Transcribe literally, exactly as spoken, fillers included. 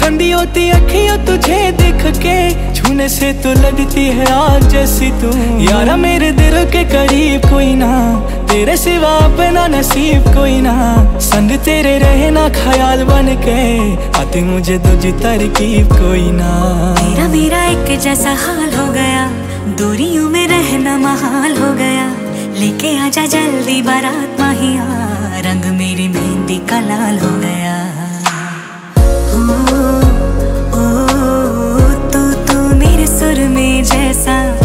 बंदी होती अखियों तुझे देख के, छूने से तो लगती है आग जैसी तू। यारा मेरे दिल के करीब कोई ना, तेरे सिवा अपना नसीब कोई ना। संग तेरे रहना ख्याल बन के, आती मुझे तुझी तरकीब कोई ना। तेरा मेरा एक जैसा हाल हो गया, दूरियों में रहना महाल हो गया। लेके आजा जल्दी बारात माहिया, रंग मेरी मेहंदी का लाल हो